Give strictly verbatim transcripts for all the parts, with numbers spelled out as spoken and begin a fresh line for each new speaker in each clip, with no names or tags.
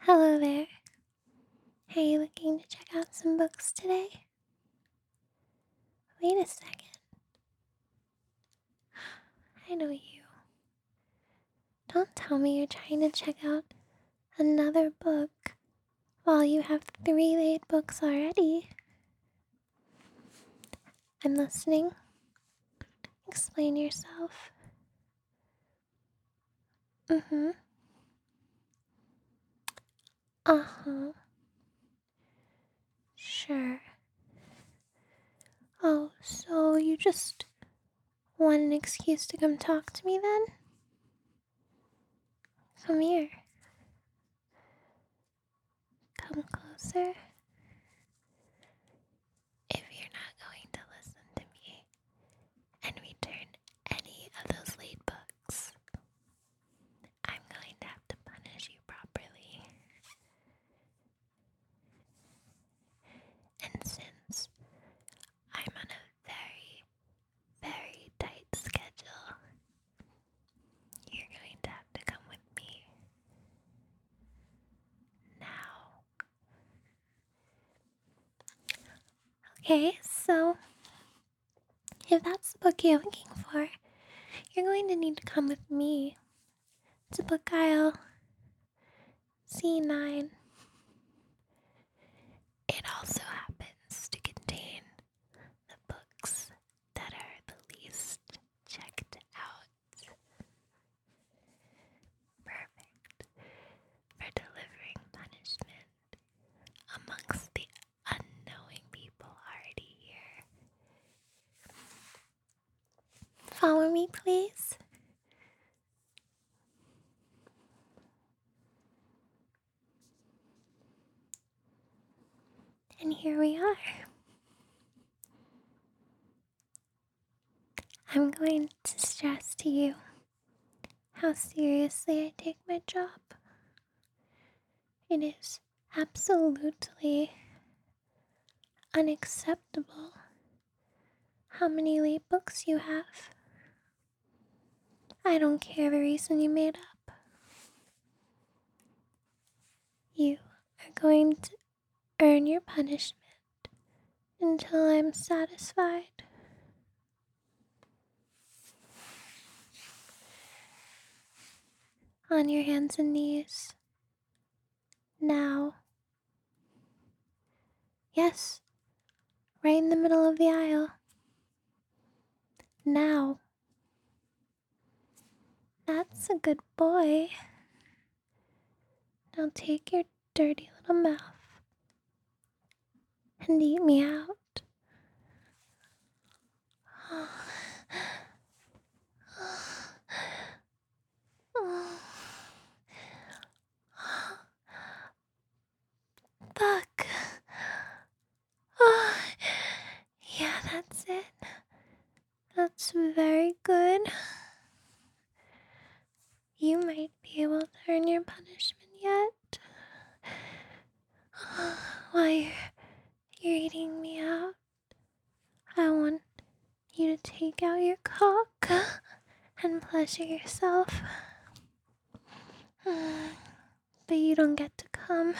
Hello there. Are you looking to check out some books today? Wait a second. I know you. Don't tell me you're trying to check out another book while you have three laid books already. I'm listening. Explain yourself. Mm-hmm. Uh-huh. Sure. Oh, so you just want an excuse to come talk to me then? Come here. Come closer. If you're not going to listen to me and return any of those late books, I'm going to have to punish you properly. And since I'm on a very, very tight schedule, you're going to have to come with me now. Okay, so if that's the book you're looking for, you're going to need to come with me to book aisle C nine. It also happens to contain the books that are the least checked out. Perfect for delivering punishment amongst the unknowing people already here. Follow me, please. And here we are. I'm going to stress to you how seriously I take my job. It is absolutely unacceptable how many late books you have. I don't care the reason you made up. You are going to earn your punishment until I'm satisfied. On your hands and knees. Now. Yes, right in the middle of the aisle. Now. That's a good boy. Now take your dirty little mouth and eat me out. Fuck. Oh, yeah, that's it. That's very good. You might be able to earn your punishment yet. While you're, you're eating me out, I want you to take out your cock and pleasure yourself. But you don't get to come.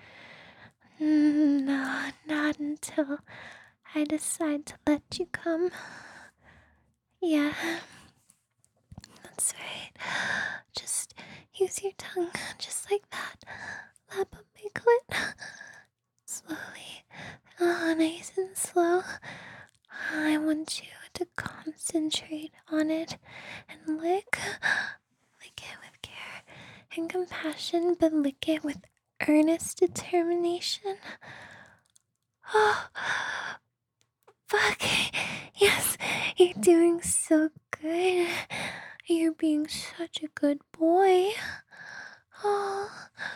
No, not until I decide to let you come. Yeah, that's right. Just use your tongue, just like that. Lap up my clit. Slowly. Oh, nice and slow. I want you to concentrate on it and lick. Lick it with care and compassion, but lick it with earnest determination. Oh, fuck. Yes, you're doing so good. You're being such a good boy. Oh.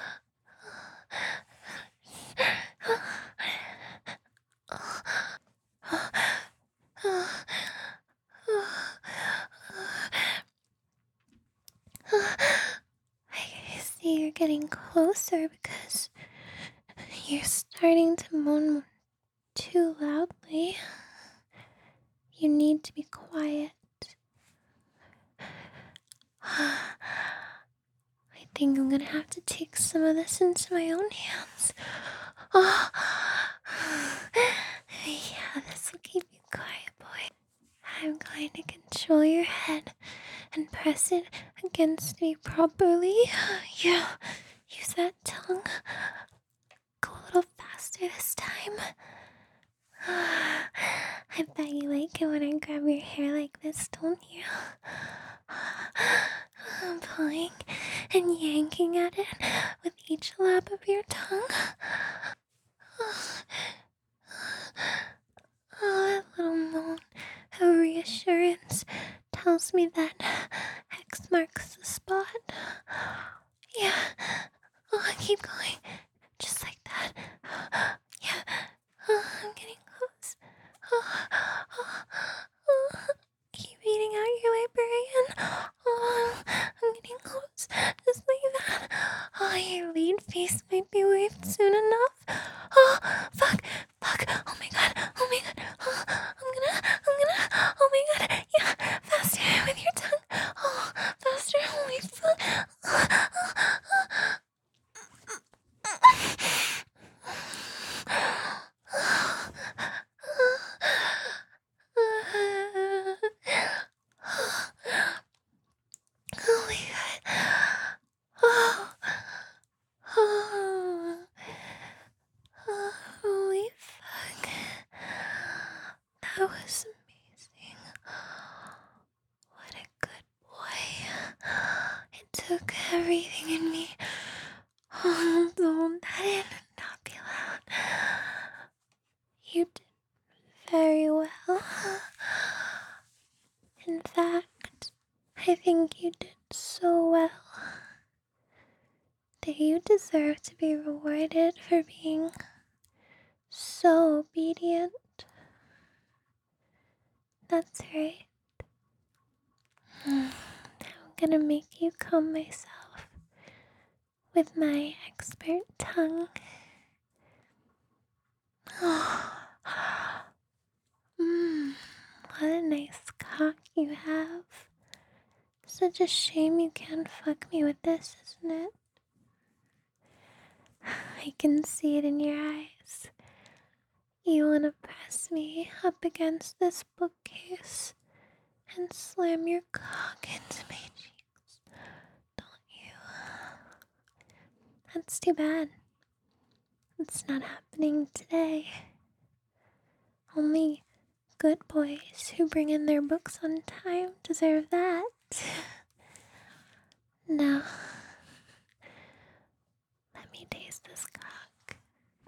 I see you're getting closer because you're starting to moan too loudly. You need to be quiet. I think I'm gonna have to take some of this into my own hands. Oh, yeah, this will keep you quiet, boy. I'm going to control your head and press it against me properly. Yeah, use that tongue. Go a little faster this time. I bet you like it when I grab your hair like this, don't you? I'm pulling and yanking at it with each lap of your tongue. Oh, that little moan of reassurance tells me that X marks the spot. Yeah. Oh, keep going. Just like that. Yeah. Oh, I'm getting close. Oh, oh, oh. Keep eating out your librarian. Oh, I'm getting close. Just like that. Oh, your lead face might be waved soon enough. Oh, fuck. Fuck. Oh my god. Oh my god. Oh, I'm gonna. I'm gonna. Oh my god. Yeah. Faster with your tongue. Oh, faster. Holy fuck. Oh my god. Oh. Oh. Oh, holy fuck. That was amazing. What a good boy. It took everything in me. Oh, don't let it not be loud. You did very well. In fact, I think you did so well that you deserve to be rewarded for being so obedient. That's right. I'm gonna make you come myself with my expert tongue. Oh, mm, what a nice cock you have. Such a shame you can't fuck me with this, isn't it? I can see it in your eyes. You wanna press me up against this bookcase and slam your cock into my cheeks, don't you? That's too bad. It's not happening today. Only good boys who bring in their books on time deserve that. Now, let me taste this cock.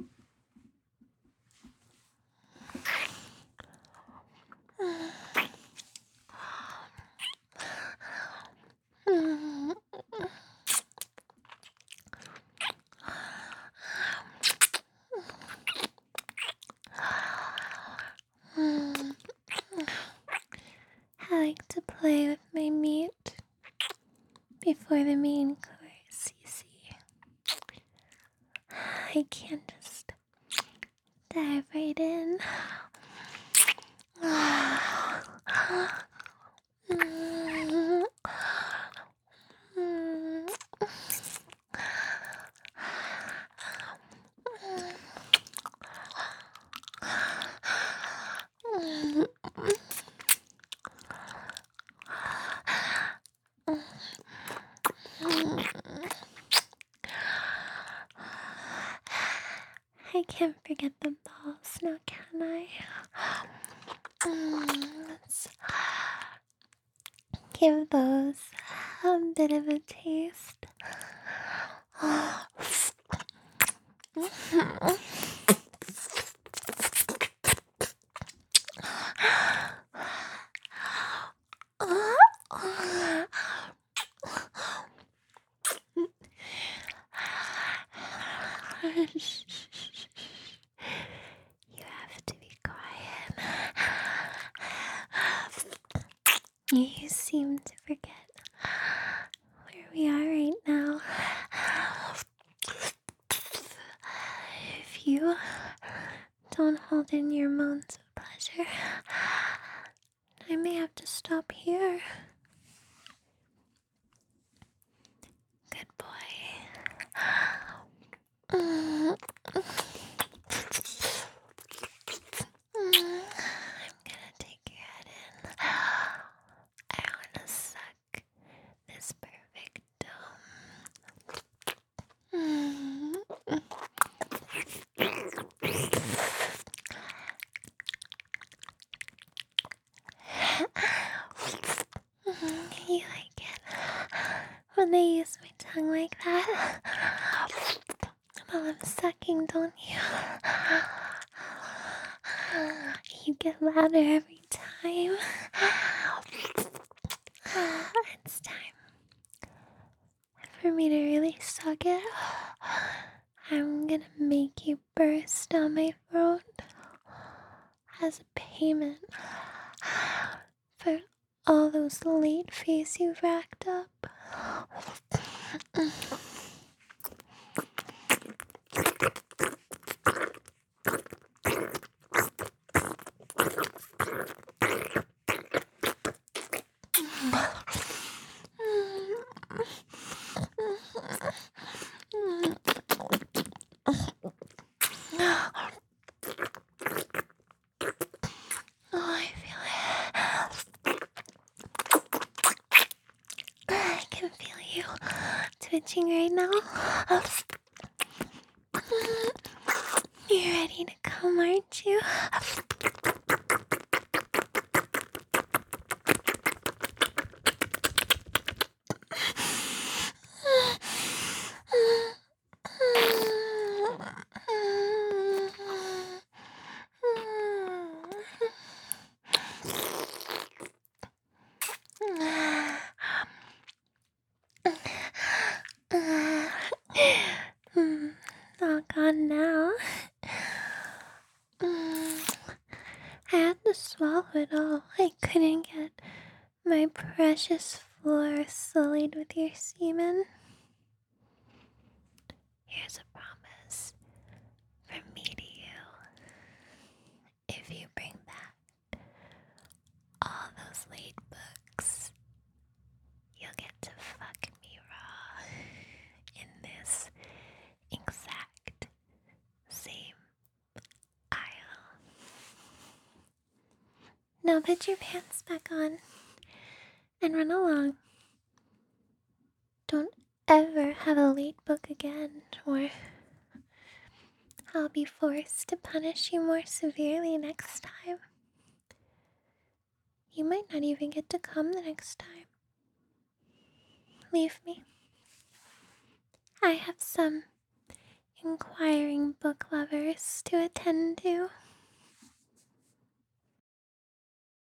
Mm. Mm. I like to play with my meat before the main course, you see. I can't just dive right in. Mm. Mm. I can't forget the balls now, can I? Mm, let's give those a bit of a taste. You have to be quiet. You seem to forget where we are right now. If you don't hold in your moans of pleasure, I may have to stop here. Good boy. While I'm sucking, don't you? You get louder every time. It's time for me to really suck it. I'm gonna make you burst down my throat as a payment for all those late fees you've racked up. Oh, I feel it. I can feel you twitching right now. You're ready to come, aren't you? Hmm, all gone now. Mm, I had to swallow it all. I couldn't get my precious floor sullied with your semen. Here's a promise from me to you. If you bring back all those late books, you'll get to fuck me raw in this exact same aisle. Now put your pants back on and run along. Don't ever have a late book again, or I'll be forced to punish you more severely next time. You might not even get to come the next time. Leave me. I have some inquiring book lovers to attend to.